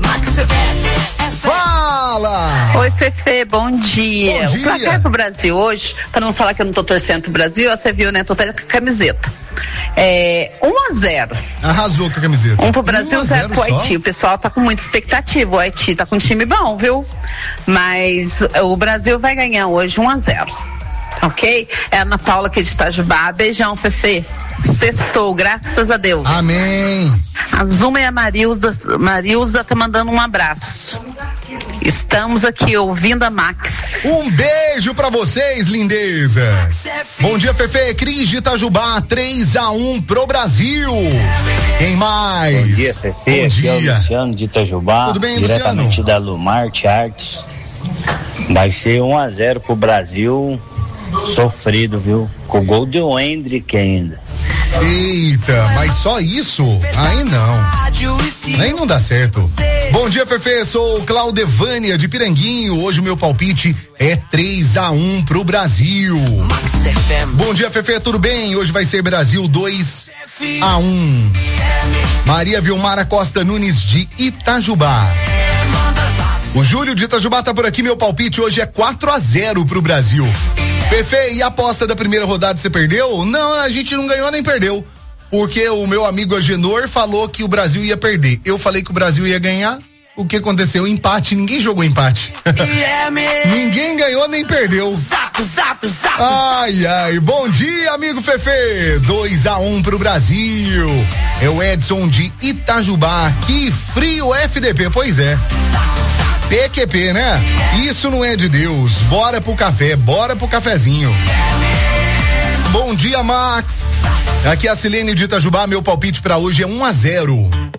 Fala. Oi, Fefe, bom dia. Bom dia. O placar pro Brasil hoje, para não falar que eu não tô torcendo pro Brasil, você viu, né? Tô até com a camiseta. É um a zero. Arrasou com a camiseta. Um pro Brasil, um a zero pro só? Haiti. O pessoal tá com muita expectativa. O Haiti tá com um time bom, viu? Mas o Brasil vai ganhar hoje um a zero. Ok? É a Ana Paula aqui de Itajubá. Beijão, Fefe. Sextou, graças a Deus. Amém. A Zuma e a Marilza, Marilza tá mandando um abraço. Estamos aqui ouvindo a Max. Um beijo pra vocês, lindezas. Bom dia, Fefe. Cris de Itajubá, três a um pro Brasil. Quem mais? Bom dia, Fefe. Bom Aqui é o dia. Luciano de Itajubá. Tudo bem, diretamente Luciano? da Lumarte Artes. Vai ser um a zero pro Brasil. Sofrido, viu? Com o gol do Hendrick ainda. Eita, mas só isso? Aí não. Aí não dá certo. Bom dia, Fefe. Sou Claudevânia de Piranguinho. Hoje o meu palpite é três a um pro Brasil. Bom dia, Fefe. Tudo bem? Hoje vai ser Brasil dois a um. Maria Vilmara Costa Nunes de Itajubá. O Júlio de Itajubá tá por aqui. Meu palpite hoje é quatro a zero pro Brasil. Fefe, e a aposta da primeira rodada você perdeu? Não, a gente não ganhou nem perdeu. Porque o meu amigo Agenor falou que o Brasil ia perder. Eu falei que o Brasil ia ganhar. O que aconteceu? Empate. Ninguém jogou empate. Ninguém ganhou nem perdeu. Ai, ai. Bom dia, amigo Fefe. dois a um pro Brasil. É o Edson de Itajubá. Que frio F D P. Pois é. P Q P, né? Isso não é de Deus. Bora pro café, bora pro cafezinho. Bom dia, Max. Aqui é a Silene de Itajubá. Meu palpite pra hoje é um a zero.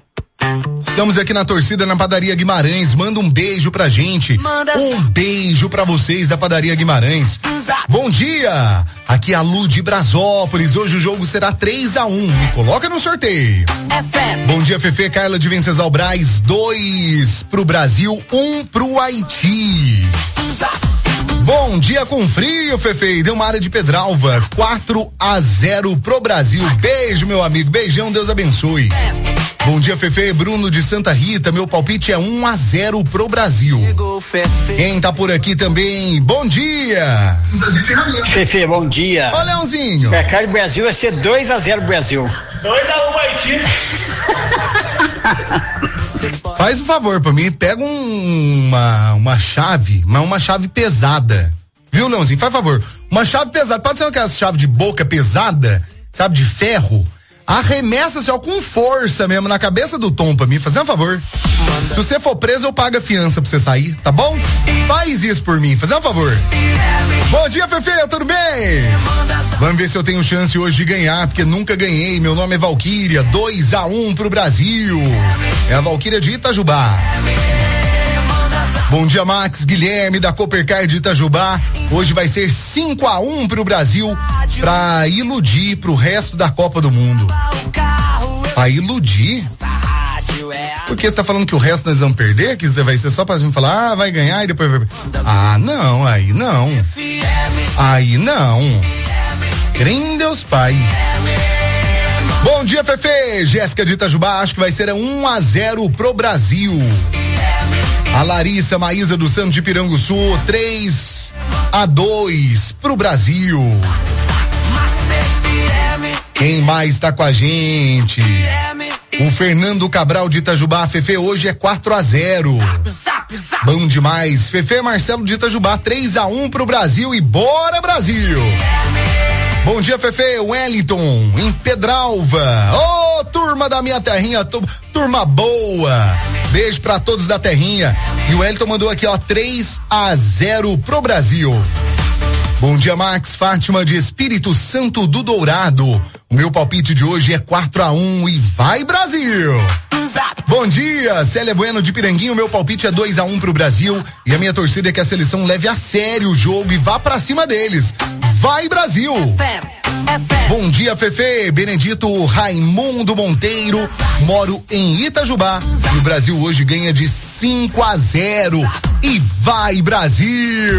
Estamos aqui na torcida na Padaria Guimarães. Manda um beijo pra gente. Um beijo pra vocês da Padaria Guimarães. Bom dia! Aqui é a Lu de Brasópolis. Hoje o jogo será três a um. Me coloca no sorteio. Bom dia, Fefe. Carla de Venceslau Braz. Dois pro Brasil, um pro Haiti. Bom dia com frio, Fefe. Deu uma área de Pedralva. quatro a zero pro Brasil. Beijo, meu amigo. Beijão, Deus abençoe. Bom dia, Fefe. Bruno de Santa Rita. Meu palpite é um a zero pro Brasil. Quem tá por aqui também? Bom dia. Fefe, bom dia. Ô, Leãozinho. Mercado do Brasil vai ser dois a zero Brasil. dois a um Haiti. Faz um favor pra mim, pega um, uma, uma chave, mas uma chave pesada. Viu, Leãozinho? Faz favor. Uma chave pesada, pode ser aquela chave de boca pesada, sabe, de ferro. Arremessa assim, ó, com força mesmo na cabeça do Tom pra mim, fazer um favor. Se você for preso, eu pago a fiança pra você sair, tá bom? Faz isso por mim, fazer um favor. Bom dia, Fefe, tudo bem? Vamos ver se eu tenho chance hoje de ganhar, porque nunca ganhei. Meu nome é Valquíria, dois a um pro Brasil. É a Valquíria de Itajubá. Bom dia, Max Guilherme da Coopercar de Itajubá. Hoje vai ser cinco a um pro Brasil, pra iludir pro resto da Copa do Mundo. Pra iludir? Porque você tá falando que o resto nós vamos perder? Que vai ser só pra gente falar, ah, vai ganhar e depois vai. Ah, não, aí não. Aí não. Crê em Deus Pai. Bom dia, Fefe. Jéssica de Itajubá, acho que vai ser um a zero pro Brasil. A Larissa Maísa do Santo de Piranguçu, três a dois pro Brasil. Quem mais tá com a gente? O Fernando Cabral de Itajubá. Fefe, hoje é quatro a zero. Bom demais. Fefe, Marcelo de Itajubá, três a um pro Brasil e bora, Brasil. Bom dia, Fefe. Wellington, em Pedralva. Ô, oh, turma da minha terrinha, tu, turma boa. Beijo pra todos da terrinha. E o Wellington mandou aqui, ó, três a zero pro Brasil. Bom dia, Max. Fátima de Espírito Santo do Dourado. O meu palpite de hoje é quatro a um e vai, Brasil. Bom dia, Célia Bueno de Piranguinho. O meu palpite é dois a um pro Brasil. E a minha torcida é que a seleção leve a sério o jogo e vá pra cima deles. Vai, Brasil! Bom dia, Fefe. Benedito Raimundo Monteiro. Moro em Itajubá. E o Brasil hoje ganha de cinco a zero. E vai, Brasil!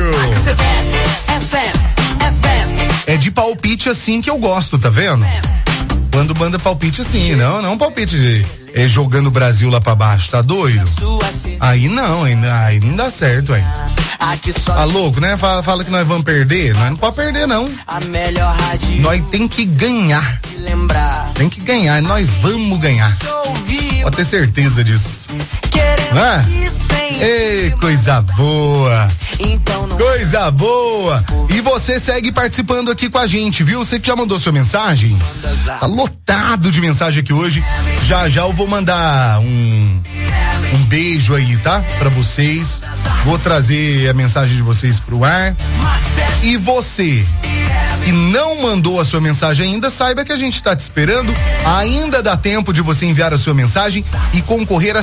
É de palpite assim que eu gosto, tá vendo? Quando manda palpite assim, não, não palpite de é, jogando o Brasil lá pra baixo, tá doido? Aí não, aí, aí não dá certo, aí. Tá louco, né? Fala, fala que nós vamos perder, nós não pode perder não. Nós tem que ganhar. Tem que ganhar, nós vamos ganhar. Pode ter certeza disso. Ah, ei, coisa boa. Coisa boa. E você segue participando aqui com a gente, viu? Você que já mandou sua mensagem? Tá lotado de mensagem aqui hoje. Já já eu vou mandar um um beijo aí, tá? Pra vocês. Vou trazer a mensagem de vocês pro ar. E você que não mandou a sua mensagem ainda, saiba que a gente tá te esperando. Ainda dá tempo de você enviar a sua mensagem e concorrer a